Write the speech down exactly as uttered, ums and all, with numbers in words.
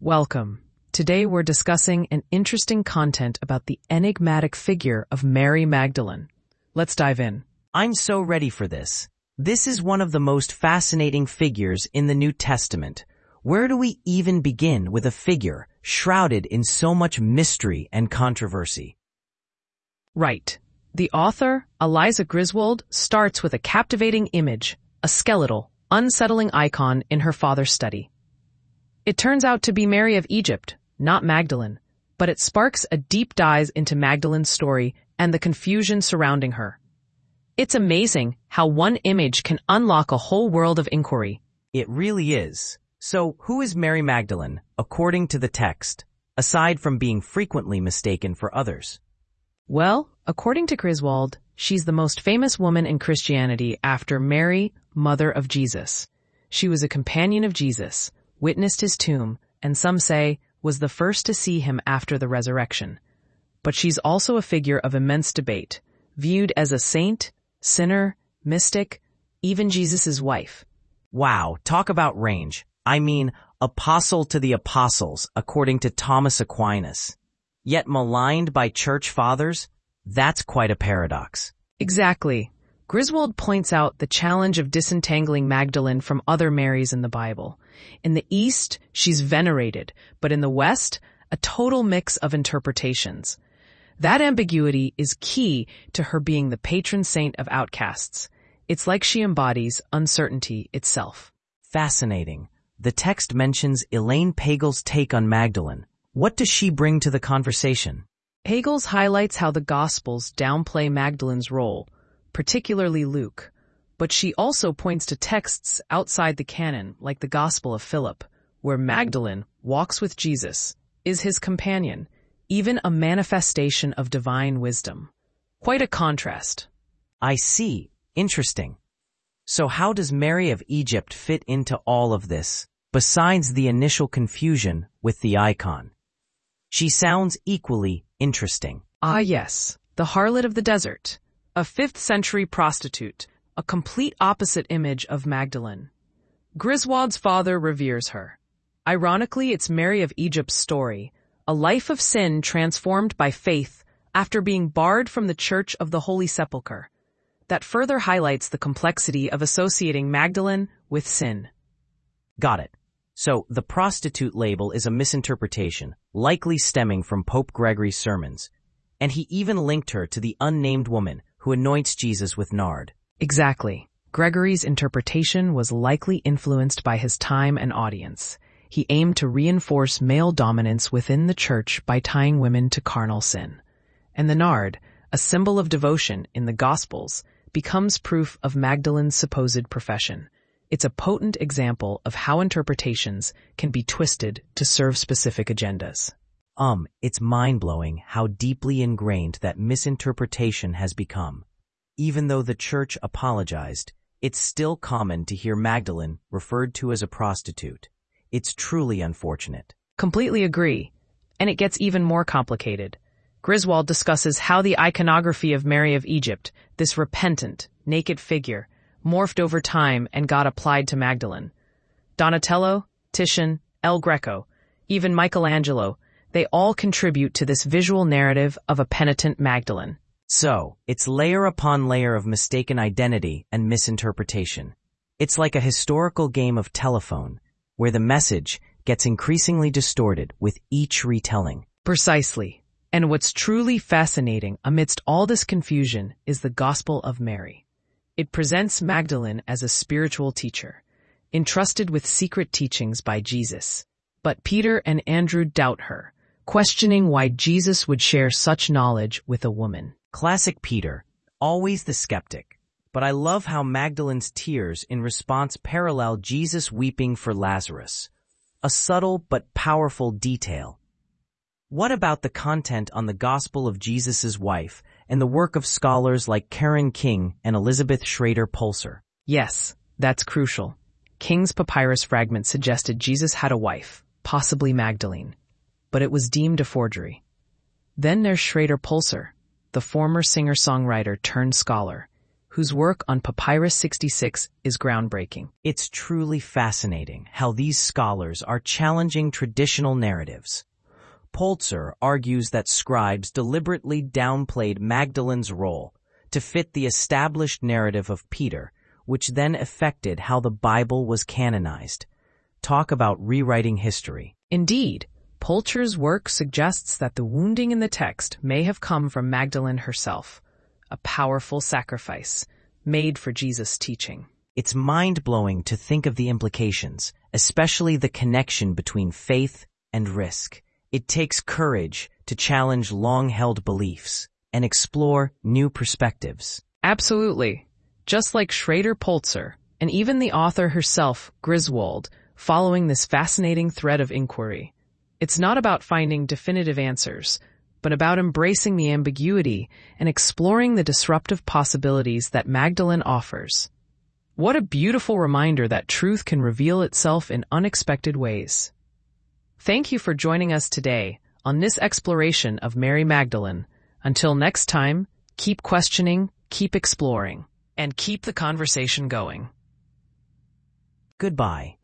Welcome. Today we're discussing an interesting content about the enigmatic figure of Mary Magdalene. Let's dive in. I'm so ready for this. This is one of the most fascinating figures in the New Testament. Where do we even begin with a figure shrouded in so much mystery and controversy? Right. The author, Eliza Griswold, starts with a captivating image, a skeletal, unsettling icon in her father's study. It turns out to be Mary of Egypt, not Magdalene, but it sparks a deep dive into Magdalene's story and the confusion surrounding her. It's amazing how one image can unlock a whole world of inquiry. It really is. So, who is Mary Magdalene, according to the text, aside from being frequently mistaken for others? Well, according to Griswold, she's the most famous woman in Christianity after Mary, mother of Jesus. She was a companion of Jesus, witnessed his tomb, and some say was the first to see him after the resurrection. But she's also a figure of immense debate, viewed as a saint, sinner, mystic, even Jesus' wife. Wow, talk about range. I mean, apostle to the apostles, according to Thomas Aquinas. Yet maligned by church fathers? That's quite a paradox. Exactly. Griswold points out the challenge of disentangling Magdalene from other Marys in the Bible. In the East, she's venerated, but in the West, a total mix of interpretations. That ambiguity is key to her being the patron saint of outcasts. It's like she embodies uncertainty itself. Fascinating. The text mentions Elaine Pagels' take on Magdalene. What does she bring to the conversation? Pagels highlights how the Gospels downplay Magdalene's role, particularly Luke, but she also points to texts outside the canon, like the Gospel of Philip, where Magdalene walks with Jesus, is his companion, even a manifestation of divine wisdom. Quite a contrast. I see. Interesting. So how does Mary of Egypt fit into all of this, besides the initial confusion with the icon? She sounds equally interesting. Ah yes, the harlot of the desert, a fifth century prostitute, a complete opposite image of Magdalene. Griswold's father reveres her. Ironically, it's Mary of Egypt's story, a life of sin transformed by faith after being barred from the Church of the Holy Sepulchre, that further highlights the complexity of associating Magdalene with sin. Got it. So, the prostitute label is a misinterpretation, likely stemming from Pope Gregory's sermons, and he even linked her to the unnamed woman who anoints Jesus with nard. Exactly. Gregory's interpretation was likely influenced by his time and audience. He aimed to reinforce male dominance within the church by tying women to carnal sin. And the nard, a symbol of devotion in the Gospels, becomes proof of Magdalene's supposed profession. It's a potent example of how interpretations can be twisted to serve specific agendas. Um, it's mind-blowing how deeply ingrained that misinterpretation has become. Even though the church apologized, it's still common to hear Magdalene referred to as a prostitute. It's truly unfortunate. Completely agree. And it gets even more complicated. Griswold discusses how the iconography of Mary of Egypt, this repentant, naked figure, morphed over time and got applied to Magdalene. Donatello, Titian, El Greco, even Michelangelo, they all contribute to this visual narrative of a penitent Magdalene. So, it's layer upon layer of mistaken identity and misinterpretation. It's like a historical game of telephone, where the message gets increasingly distorted with each retelling. Precisely. And what's truly fascinating amidst all this confusion is the Gospel of Mary. It presents Magdalene as a spiritual teacher, entrusted with secret teachings by Jesus. But Peter and Andrew doubt her, questioning why Jesus would share such knowledge with a woman. Classic Peter, always the skeptic. But I love how Magdalene's tears in response parallel Jesus weeping for Lazarus. A subtle but powerful detail. What about the content on the Gospel of Jesus' wife and the work of scholars like Karen King and Elizabeth Schrader Pulser? Yes, that's crucial. King's papyrus fragment suggested Jesus had a wife, possibly Magdalene, but it was deemed a forgery. Then there's Schrader Pulser, the former singer-songwriter turned scholar, whose work on Papyrus sixty-six is groundbreaking. It's truly fascinating how these scholars are challenging traditional narratives. Polzer argues that scribes deliberately downplayed Magdalene's role to fit the established narrative of Peter, which then affected how the Bible was canonized. Talk about rewriting history. Indeed, Polzer's work suggests that the wounding in the text may have come from Magdalene herself, a powerful sacrifice made for Jesus' teaching. It's mind-blowing to think of the implications, especially the connection between faith and risk. It takes courage to challenge long-held beliefs and explore new perspectives. Absolutely. Just like Schrader Polzer, and even the author herself, Griswold, following this fascinating thread of inquiry. It's not about finding definitive answers, but about embracing the ambiguity and exploring the disruptive possibilities that Magdalene offers. What a beautiful reminder that truth can reveal itself in unexpected ways. Thank you for joining us today on this exploration of Mary Magdalene. Until next time, keep questioning, keep exploring, and keep the conversation going. Goodbye.